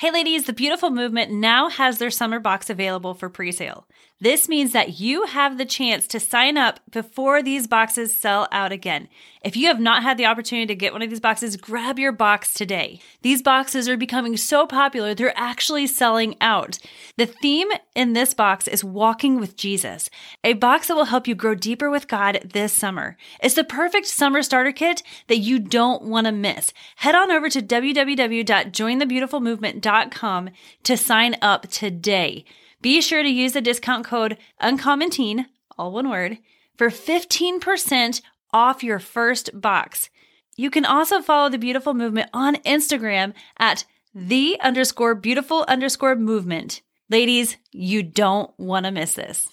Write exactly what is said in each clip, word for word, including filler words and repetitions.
Hey ladies, the Beautiful Movement now has their summer box available for pre-sale. This means that you have the chance to sign up before these boxes sell out again. If you have not had the opportunity to get one of these boxes, grab your box today. These boxes are becoming so popular, they're actually selling out. The theme in this box is Walking with Jesus, a box that will help you grow deeper with God this summer. It's the perfect summer starter kit that you don't want to miss. Head on over to w w w dot join the beautiful movement dot com to sign up today. Be sure to use the discount code UncommonTeen, all one word, for fifteen percent off your first box. You can also follow the Beautiful Movement on Instagram at the underscore beautiful underscore movement. Ladies, you don't want to miss this.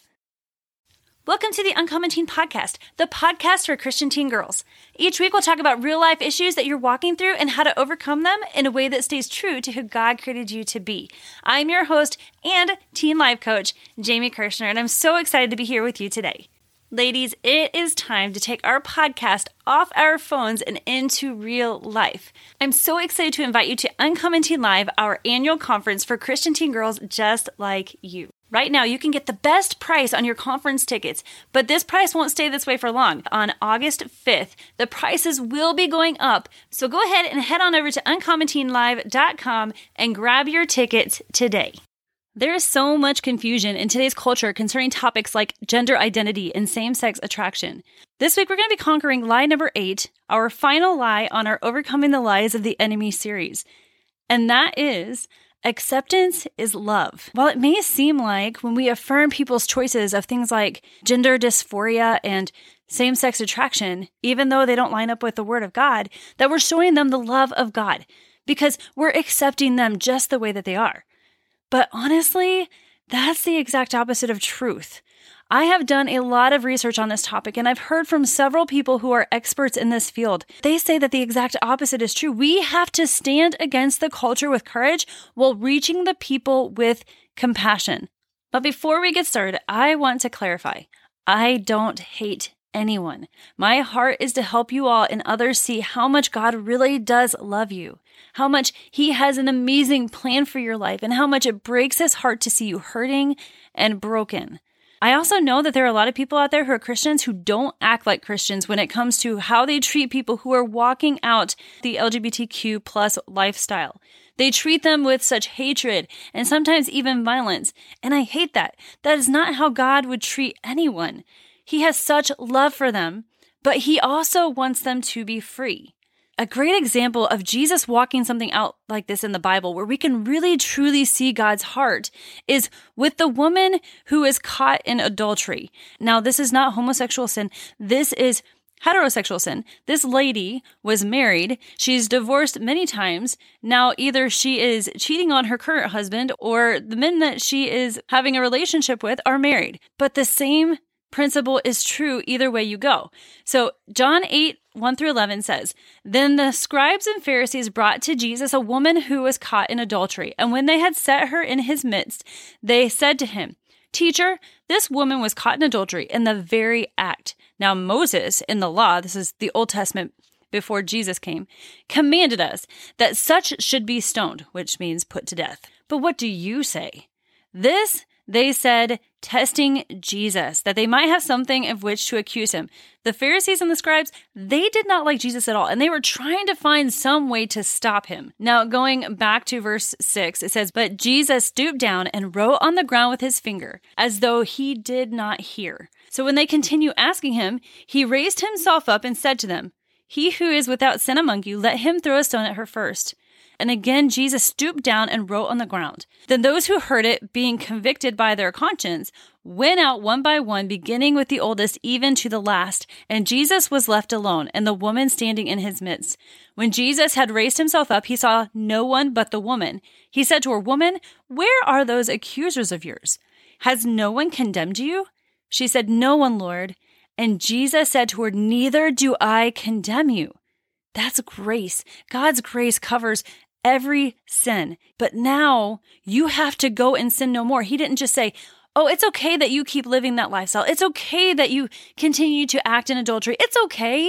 Welcome to the Uncommon Teen Podcast, the podcast for Christian teen girls. Each week we'll talk about real life issues that you're walking through and how to overcome them in a way that stays true to who God created you to be. I'm your host and teen life coach, Jamie Kirshner, and I'm so excited to be here with you today. Ladies, it is time to take our podcast off our phones and into real life. I'm so excited to invite you to Uncommon Teen Live, our annual conference for Christian teen girls just like you. Right now, you can get the best price on your conference tickets, but this price won't stay this way for long. On August fifth, the prices will be going up, so go ahead and head on over to uncommon teen live dot com and grab your tickets today. There is so much confusion in today's culture concerning topics like gender identity and same-sex attraction. This week, we're going to be conquering lie number eight, our final lie on our Overcoming the Lies of the Enemy series, and that is acceptance is love. While it may seem like when we affirm people's choices of things like gender dysphoria and same-sex attraction, even though they don't line up with the Word of God, that we're showing them the love of God because we're accepting them just the way that they are. But honestly, that's the exact opposite of truth. I have done a lot of research on this topic, and I've heard from several people who are experts in this field. They say that the exact opposite is true. We have to stand against the culture with courage while reaching the people with compassion. But before we get started, I want to clarify. I don't hate anyone. My heart is to help you all and others see how much God really does love you, how much He has an amazing plan for your life, and how much it breaks His heart to see you hurting and broken. I also know that there are a lot of people out there who are Christians who don't act like Christians when it comes to how they treat people who are walking out the L G B T Q plus lifestyle. They treat them with such hatred and sometimes even violence, and I hate that. That is not how God would treat anyone. He has such love for them, but He also wants them to be free. A great example of Jesus walking something out like this in the Bible, where we can really truly see God's heart, is with the woman who is caught in adultery. Now, this is not homosexual sin. This is heterosexual sin. This lady was married. She's divorced many times. Now, either she is cheating on her current husband or the men that she is having a relationship with are married. But the same principle is true either way you go. So John eight, one through eleven says, Then the scribes and Pharisees brought to Jesus a woman who was caught in adultery. And when they had set her in his midst, they said to him, Teacher, this woman was caught in adultery in the very act. Now Moses in the law, this is the Old Testament before Jesus came, commanded us that such should be stoned, which means put to death. But what do you say? This they said, testing Jesus, that they might have something of which to accuse him. The Pharisees and the scribes, they did not like Jesus at all, and they were trying to find some way to stop him. Now, going back to verse six, it says, But Jesus stooped down and wrote on the ground with his finger, as though he did not hear. So when they continue asking him, he raised himself up and said to them, He who is without sin among you, let him throw a stone at her first. And again, Jesus stooped down and wrote on the ground. Then those who heard it, being convicted by their conscience, went out one by one, beginning with the oldest, even to the last. And Jesus was left alone, and the woman standing in his midst. When Jesus had raised himself up, he saw no one but the woman. He said to her, Woman, where are those accusers of yours? Has no one condemned you? She said, No one, Lord. And Jesus said to her, Neither do I condemn you. That's grace. God's grace covers every sin. But now you have to go and sin no more. He didn't just say, oh, it's okay that you keep living that lifestyle. It's okay that you continue to act in adultery. It's okay.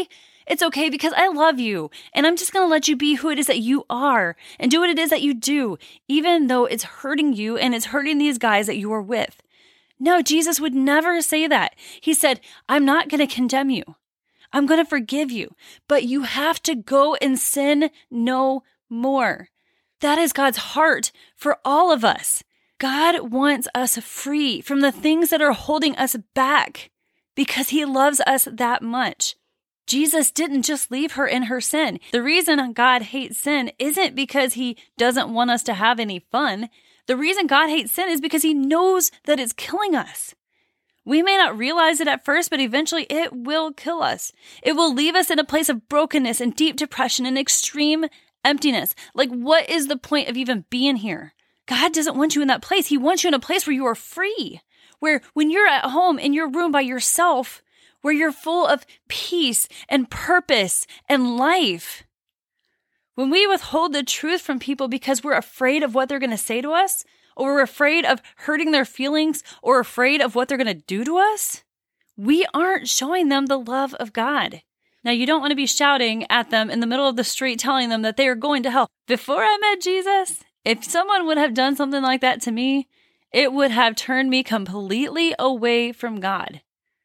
It's okay because I love you, and I'm just going to let you be who it is that you are and do what it is that you do, even though it's hurting you and it's hurting these guys that you are with. No, Jesus would never say that. He said, I'm not going to condemn you. I'm going to forgive you, but you have to go and sin no more. That is God's heart for all of us. God wants us free from the things that are holding us back because he loves us that much. Jesus didn't just leave her in her sin. The reason God hates sin isn't because he doesn't want us to have any fun. The reason God hates sin is because he knows that it's killing us. We may not realize it at first, but eventually it will kill us. It will leave us in a place of brokenness and deep depression and extreme emptiness. Like, what is the point of even being here? God doesn't want you in that place. He wants you in a place where you are free, where when you're at home in your room by yourself, where you're full of peace and purpose and life. When we withhold the truth from people because we're afraid of what they're going to say to us, or we're afraid of hurting their feelings, or afraid of what they're going to do to us, we aren't showing them the love of God. Now, you don't want to be shouting at them in the middle of the street telling them that they are going to hell. Before I met Jesus, if someone would have done something like that to me, it would have turned me completely away from God.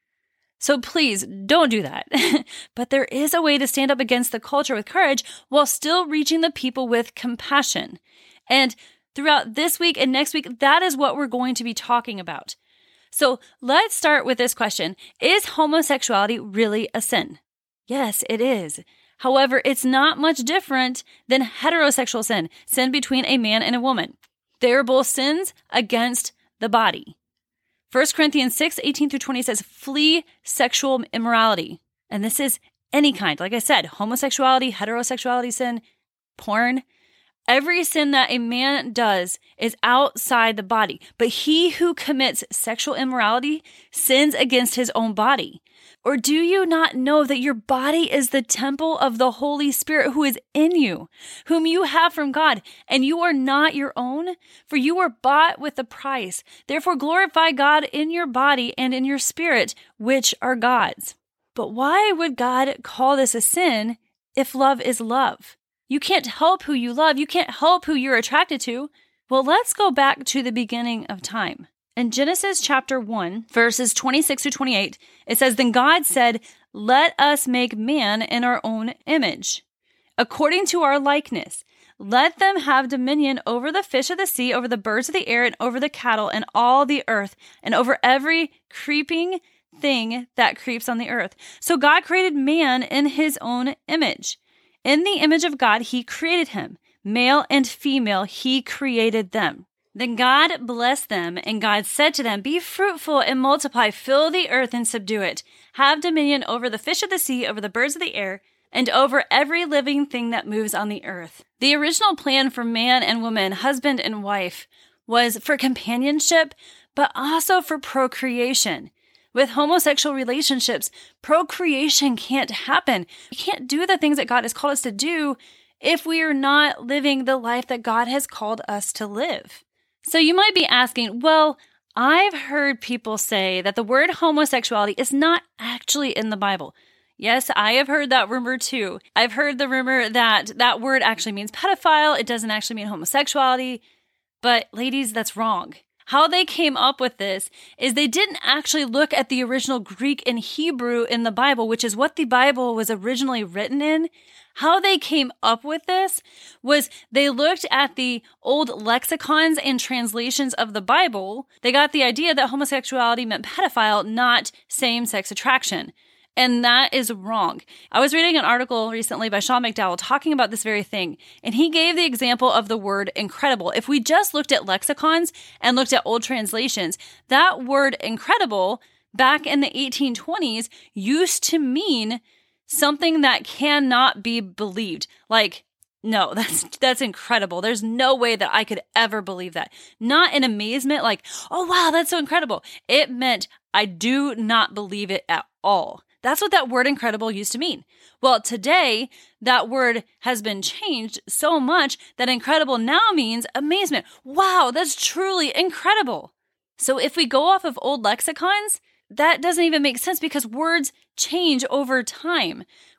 So please don't do that. But there is a way to stand up against the culture with courage while still reaching the people with compassion. And throughout this week and next week, that is what we're going to be talking about. So let's start with this question. Is homosexuality really a sin? Yes, it is. However, it's not much different than heterosexual sin, sin between a man and a woman. They are both sins against the body. First Corinthians six, eighteen through twenty says, flee sexual immorality. And this is any kind. Like I said, homosexuality, heterosexuality sin, porn. Every sin that a man does is outside the body. But he who commits sexual immorality sins against his own body. Or do you not know that your body is the temple of the Holy Spirit who is in you, whom you have from God, and you are not your own? For you were bought with a price. Therefore glorify God in your body and in your spirit, which are God's. But why would God call this a sin if love is love? You can't help who you love. You can't help who you're attracted to. Well, let's go back to the beginning of time. In Genesis chapter one, verses twenty-six through twenty-eight, it says, Then God said, Let us make man in our own image, according to our likeness. Let them have dominion over the fish of the sea, over the birds of the air, and over the cattle, and all the earth, and over every creeping thing that creeps on the earth. So God created man in his own image. In the image of God, he created him. Male and female, he created them. Then God blessed them, and God said to them, Be fruitful and multiply, fill the earth and subdue it. Have dominion over the fish of the sea, over the birds of the air, and over every living thing that moves on the earth. The original plan for man and woman, husband and wife, was for companionship, but also for procreation. With homosexual relationships, procreation can't happen. We can't do the things that God has called us to do if we are not living the life that God has called us to live. So you might be asking, well, I've heard people say that the word homosexuality is not actually in the Bible. Yes, I have heard that rumor too. I've heard the rumor that that word actually means pedophile. It doesn't actually mean homosexuality. But ladies, that's wrong. How they came up with this is they didn't actually look at the original Greek and Hebrew in the Bible, which is what the Bible was originally written in. How they came up with this was they looked at the old lexicons and translations of the Bible. They got the idea that homosexuality meant pedophile, not same-sex attraction. And that is wrong. I was reading an article recently by Sean McDowell talking about this very thing, and he gave the example of the word incredible. If we just looked at lexicons and looked at old translations, that word incredible back in the eighteen twenties used to mean something that cannot be believed. Like, no, that's that's incredible. There's no way that I could ever believe that. Not in amazement, like, oh, wow, that's so incredible. It meant I do not believe it at all. That's what that word incredible used to mean. Well, today, that word has been changed so much that incredible now means amazement. Wow, that's truly incredible. So if we go off of old lexicons, that doesn't even make sense because words change over time.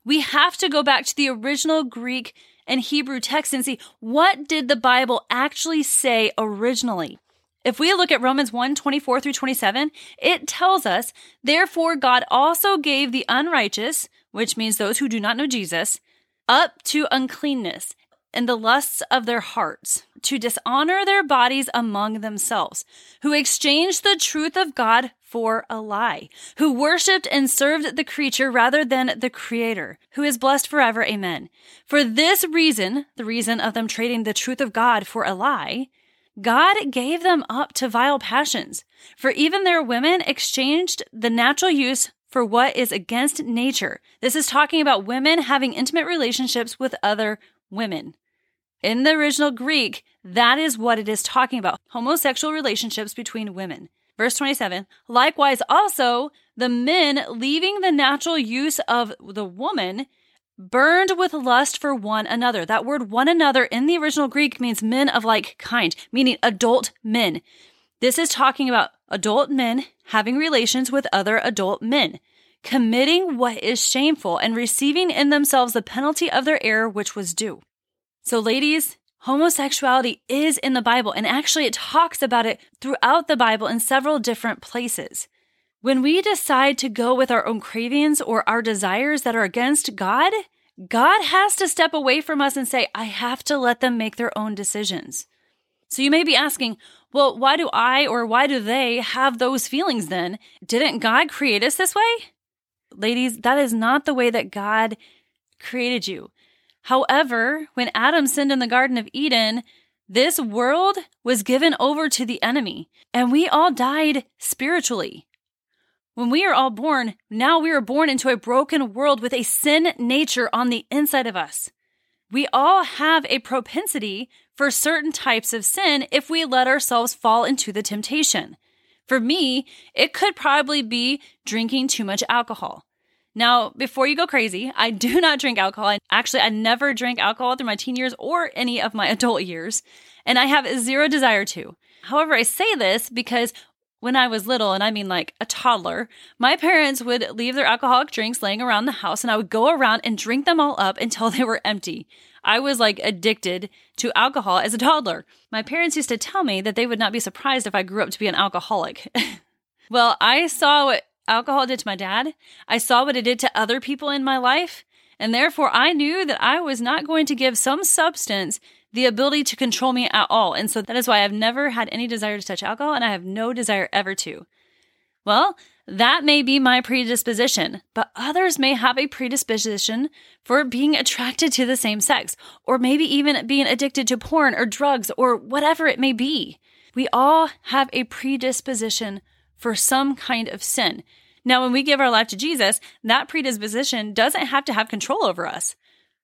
We have to go back to the original Greek and Hebrew text and see, what did the Bible actually say originally? If we look at Romans one, twenty-four through twenty-seven, it tells us, therefore God also gave the unrighteous, which means those who do not know Jesus, up to uncleanness and the lusts of their hearts, to dishonor their bodies among themselves, who exchanged the truth of God for a lie, who worshipped and served the creature rather than the Creator, who is blessed forever. Amen. For this reason, the reason of them trading the truth of God for a lie, God gave them up to vile passions. For even their women exchanged the natural use for what is against nature. This is talking about women having intimate relationships with other women. In the original Greek, that is what it is talking about, homosexual relationships between women. Verse twenty-seven, likewise also, the men leaving the natural use of the woman burned with lust for one another. That word one another in the original Greek means men of like kind, meaning adult men. This is talking about adult men having relations with other adult men, committing what is shameful and receiving in themselves the penalty of their error which was due. So ladies, homosexuality is in the Bible, and actually it talks about it throughout the Bible in several different places. When we decide to go with our own cravings or our desires that are against God, God has to step away from us and say, I have to let them make their own decisions. So you may be asking, well, why do I or why do they have those feelings then? Didn't God create us this way? Ladies, that is not the way that God created you. However, when Adam sinned in the Garden of Eden, this world was given over to the enemy, and we all died spiritually. When we are all born, now we are born into a broken world with a sin nature on the inside of us. We all have a propensity for certain types of sin if we let ourselves fall into the temptation. For me, it could probably be drinking too much alcohol. Now, before you go crazy, I do not drink alcohol. Actually, I never drank alcohol through my teen years or any of my adult years, and I have zero desire to. However, I say this because when I was little, and I mean like a toddler, my parents would leave their alcoholic drinks laying around the house, and I would go around and drink them all up until they were empty. I was like addicted to alcohol as a toddler. My parents used to tell me that they would not be surprised if I grew up to be an alcoholic. Well, I saw what alcohol did to my dad. I saw what it did to other people in my life, and therefore I knew that I was not going to give some substance the ability to control me at all. And so that is why I've never had any desire to touch alcohol, and I have no desire ever to. Well, that may be my predisposition, but others may have a predisposition for being attracted to the same sex, or maybe even being addicted to porn or drugs or whatever it may be. We all have a predisposition for some kind of sin. Now, when we give our life to Jesus, that predisposition doesn't have to have control over us.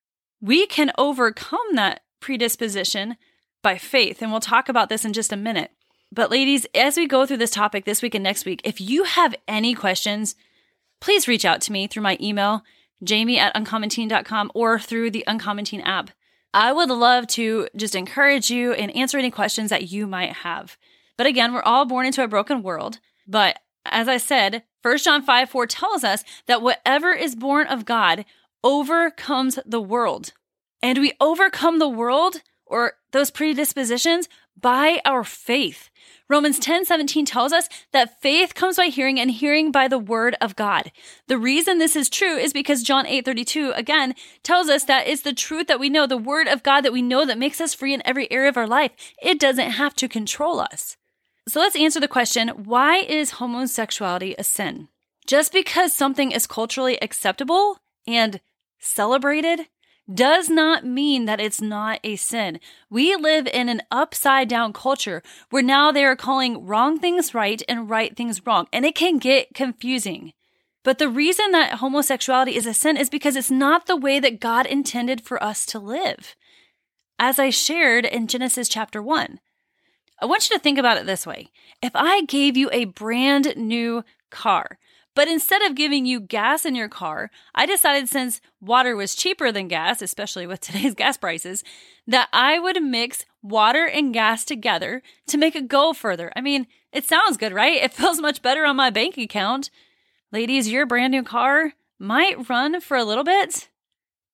We can overcome that predisposition by faith, and we'll talk about this in just a minute. But ladies, as we go through this topic this week and next week, if you have any questions, please reach out to me through my email, jamie at uncommon teen dot com, or through the Uncommon Teen app. I would love to just encourage you and answer any questions that you might have. But again, we're all born into a broken world. But as I said, First John five four tells us that whatever is born of God overcomes the world. And we overcome the world or those predispositions by our faith. Romans ten seventeen tells us that faith comes by hearing, and hearing by the word of God. The reason this is true is because John eight thirty-two, again, tells us that it's the truth that we know, the word of God that we know that makes us free in every area of our life. It doesn't have to control us. So let's answer the question, why is homosexuality a sin? Just because something is culturally acceptable and celebrated does not mean that it's not a sin. We live in an upside down culture where now they are calling wrong things right and right things wrong, and it can get confusing. But the reason that homosexuality is a sin is because it's not the way that God intended for us to live. As I shared in Genesis chapter one, I want you to think about it this way. If I gave you a brand new car, but instead of giving you gas in your car, I decided since water was cheaper than gas, especially with today's gas prices, that I would mix water and gas together to make it go further. I mean, it sounds good, right? It feels much better on my bank account. Ladies, your brand new car might run for a little bit,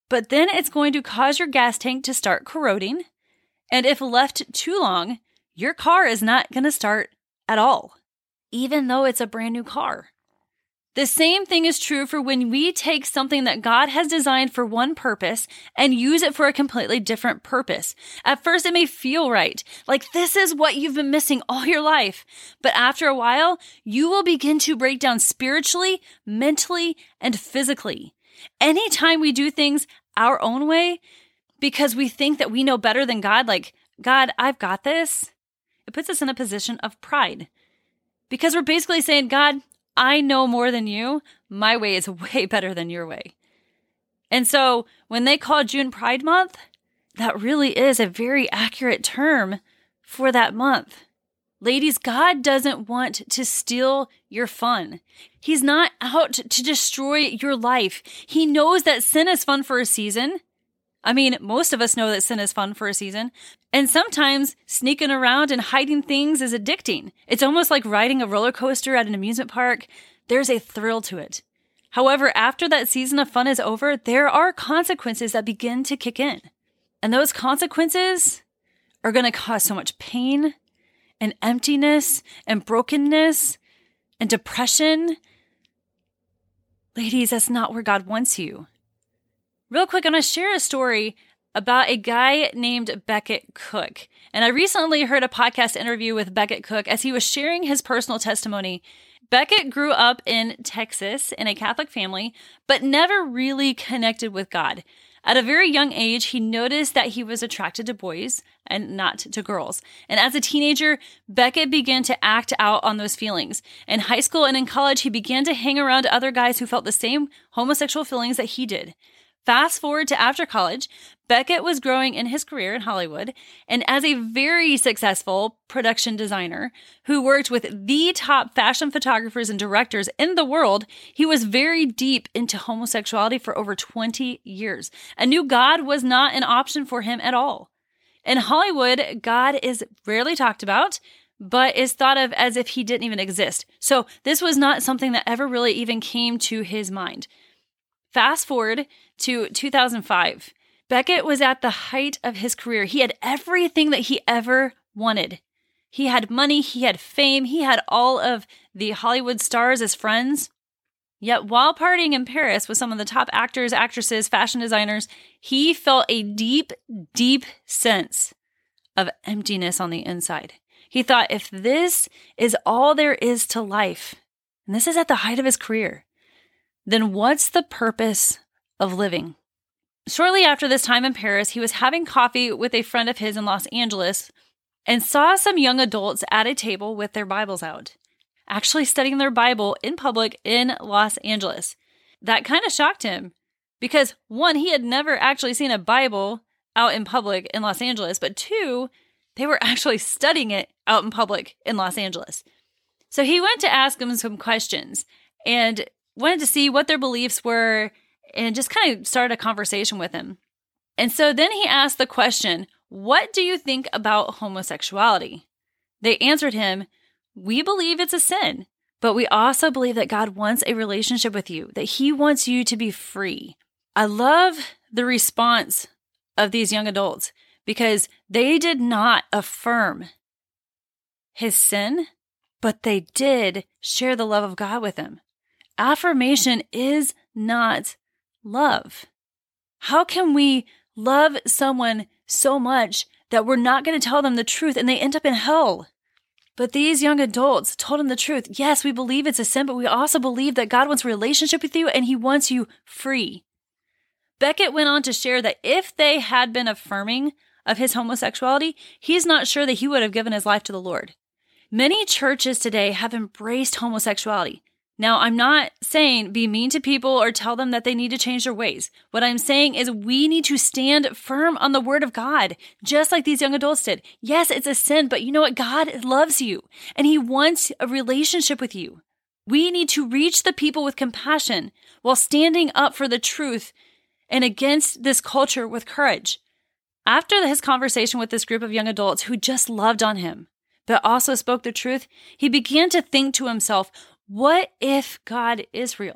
but then it's going to cause your gas tank to start corroding. And if left too long, your car is not going to start at all, even though it's a brand new car. The same thing is true for when we take something that God has designed for one purpose and use it for a completely different purpose. At first, it may feel right, like this is what you've been missing all your life. But after a while, you will begin to break down spiritually, mentally, and physically. Anytime we do things our own way, because we think that we know better than God, like, God, I've got this, it puts us in a position of pride. Because we're basically saying, God, I know more than you. My way is way better than your way. And so when they call June Pride Month, that really is a very accurate term for that month. Ladies, God doesn't want to steal your fun. He's not out to destroy your life. He knows that sin is fun for a season. I mean, most of us know that sin is fun for a season. And sometimes sneaking around and hiding things is addicting. It's almost like riding a roller coaster at an amusement park. There's a thrill to it. However, after that season of fun is over, there are consequences that begin to kick in. And those consequences are going to cause so much pain and emptiness and brokenness and depression. Ladies, that's not where God wants you. Real quick, I'm going to share a story about a guy named Becket Cook. And I recently heard a podcast interview with Becket Cook as he was sharing his personal testimony. Becket grew up in Texas in a Catholic family, but never really connected with God. At a very young age, he noticed that he was attracted to boys and not to girls. And as a teenager, Becket began to act out on those feelings. In high school and in college, he began to hang around other guys who felt the same homosexual feelings that he did. Fast forward to after college, Becket was growing in his career in Hollywood, and as a very successful production designer who worked with the top fashion photographers and directors in the world, he was very deep into homosexuality for over twenty years and knew God was not an option for him at all. In Hollywood, God is rarely talked about, but is thought of as if he didn't even exist. So this was not something that ever really even came to his mind. Fast forward to two thousand five. Becket was at the height of his career. He had everything that he ever wanted. He had money, he had fame, he had all of the Hollywood stars as friends. Yet while partying in Paris with some of the top actors, actresses, fashion designers, he felt a deep, deep sense of emptiness on the inside. He thought, if this is all there is to life, and this is at the height of his career, then what's the purpose of living? Shortly after this time in Paris, he was having coffee with a friend of his in Los Angeles and saw some young adults at a table with their Bibles out, actually studying their Bible in public in Los Angeles. That kind of shocked him because, one, he had never actually seen a Bible out in public in Los Angeles, but two, they were actually studying it out in public in Los Angeles. So he went to ask them some questions and wanted to see what their beliefs were and just kind of started a conversation with him. And so then he asked the question, what do you think about homosexuality? They answered him, we believe it's a sin, but we also believe that God wants a relationship with you, that he wants you to be free. I love the response of these young adults because they did not affirm his sin, but they did share the love of God with him. Affirmation is not love. How can we love someone so much that we're not going to tell them the truth and they end up in hell? But these young adults told him the truth. Yes, we believe it's a sin, but we also believe that God wants a relationship with you and he wants you free. Becket went on to share that if they had been affirming of his homosexuality, he's not sure that he would have given his life to the Lord. Many churches today have embraced homosexuality. Now, I'm not saying be mean to people or tell them that they need to change their ways. What I'm saying is we need to stand firm on the word of God, just like these young adults did. Yes, it's a sin, but you know what? God loves you, and he wants a relationship with you. We need to reach the people with compassion while standing up for the truth and against this culture with courage. After his conversation with this group of young adults who just loved on him, but also spoke the truth, he began to think to himself, what if God is real?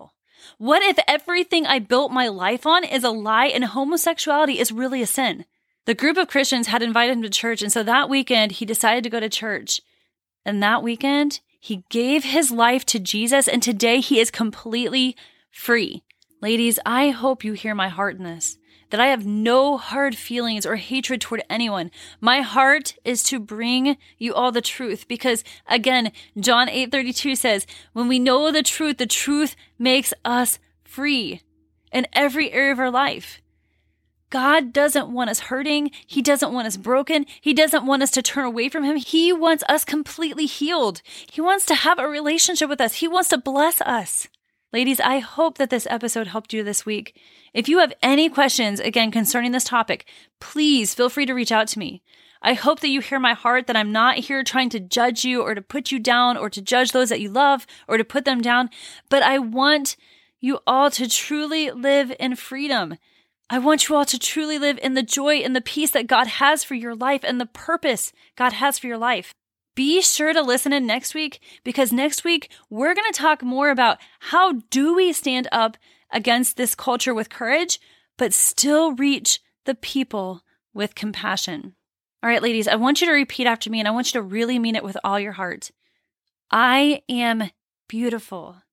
What if everything I built my life on is a lie and homosexuality is really a sin? The group of Christians had invited him to church, and so that weekend he decided to go to church. And that weekend, he gave his life to Jesus, and today he is completely free. Ladies, I hope you hear my heart in this, that I have no hard feelings or hatred toward anyone. My heart is to bring you all the truth because, again, John eight thirty-two says, when we know the truth, the truth makes us free in every area of our life. God doesn't want us hurting. He doesn't want us broken. He doesn't want us to turn away from him. He wants us completely healed. He wants to have a relationship with us. He wants to bless us. Ladies, I hope that this episode helped you this week. If you have any questions, again, concerning this topic, please feel free to reach out to me. I hope that you hear my heart, that I'm not here trying to judge you or to put you down or to judge those that you love or to put them down, but I want you all to truly live in freedom. I want you all to truly live in the joy and the peace that God has for your life and the purpose God has for your life. Be sure to listen in next week because next week we're going to talk more about how do we stand up against this culture with courage, but still reach the people with compassion. All right, ladies, I want you to repeat after me and I want you to really mean it with all your heart. I am beautiful.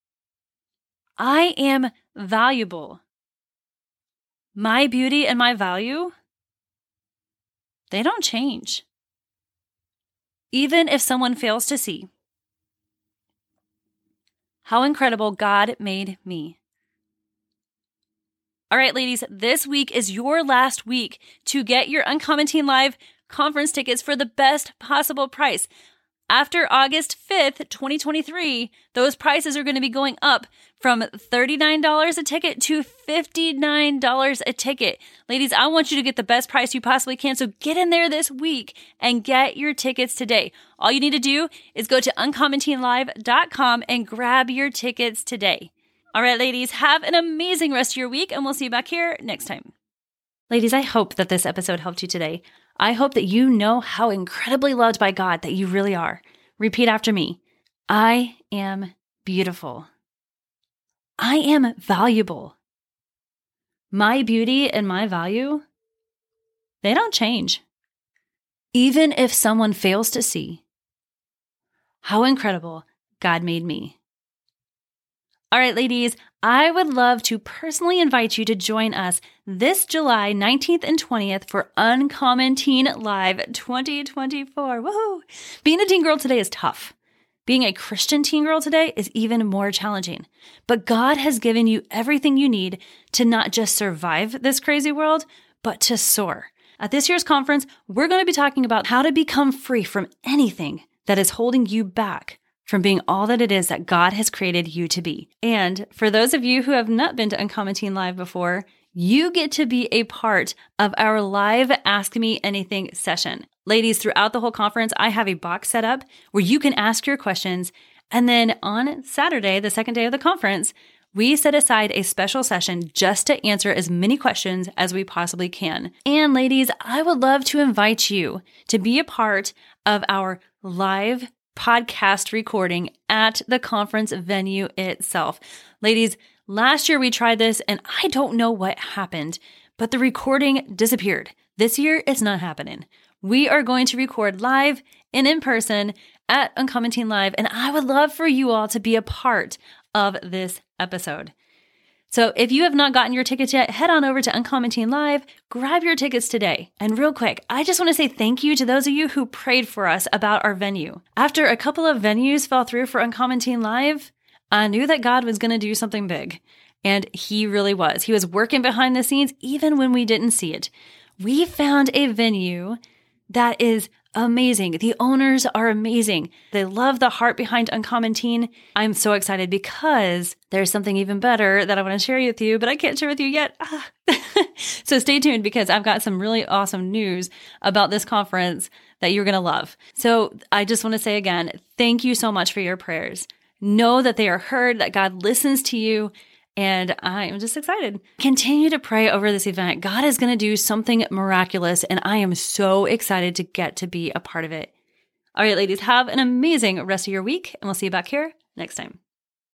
I am valuable. My beauty and my value, they don't change. Even if someone fails to see how incredible God made me. All right, ladies, this week is your last week to get your Uncommon Teen Live conference tickets for the best possible price. After August fifth, twenty twenty-three, those prices are going to be going up from thirty-nine dollars a ticket to fifty-nine dollars a ticket. Ladies, I want you to get the best price you possibly can, so get in there this week and get your tickets today. All you need to do is go to uncommon teen live dot com and grab your tickets today. All right, ladies, have an amazing rest of your week, and we'll see you back here next time. Ladies, I hope that this episode helped you today. I hope that you know how incredibly loved by God that you really are. Repeat after me. I am beautiful. I am valuable. My beauty and my value, they don't change. Even if someone fails to see how incredible God made me. All right, ladies, I would love to personally invite you to join us this July nineteenth and twentieth for Uncommon Teen Live twenty twenty-four. Woohoo! Being a teen girl today is tough. Being a Christian teen girl today is even more challenging. But God has given you everything you need to not just survive this crazy world, but to soar. At this year's conference, we're going to be talking about how to become free from anything that is holding you back from being all that it is that God has created you to be. And for those of you who have not been to Uncommon Teen Live before, you get to be a part of our live Ask Me Anything session. Ladies, throughout the whole conference, I have a box set up where you can ask your questions. And then on Saturday, the second day of the conference, we set aside a special session just to answer as many questions as we possibly can. And ladies, I would love to invite you to be a part of our live podcast recording at the conference venue itself. Ladies, last year we tried this and I don't know what happened, but the recording disappeared. This year it's not happening. We are going to record live and in person at Uncommon Teen Live, and I would love for you all to be a part of this episode. So if you have not gotten your tickets yet, head on over to Uncommon Teen Live, grab your tickets today. And real quick, I just want to say thank you to those of you who prayed for us about our venue. After a couple of venues fell through for Uncommon Teen Live, I knew that God was going to do something big. And he really was. He was working behind the scenes even when we didn't see it. We found a venue that is amazing. The owners are amazing. They love the heart behind Uncommon Teen. I'm so excited because there's something even better that I want to share with you, but I can't share with you yet. Ah. So stay tuned because I've got some really awesome news about this conference that you're going to love. So I just want to say again, thank you so much for your prayers. Know that they are heard, that God listens to you. And I am just excited. Continue to pray over this event. God is going to do something miraculous, and I am so excited to get to be a part of it. All right, ladies, have an amazing rest of your week, and we'll see you back here next time.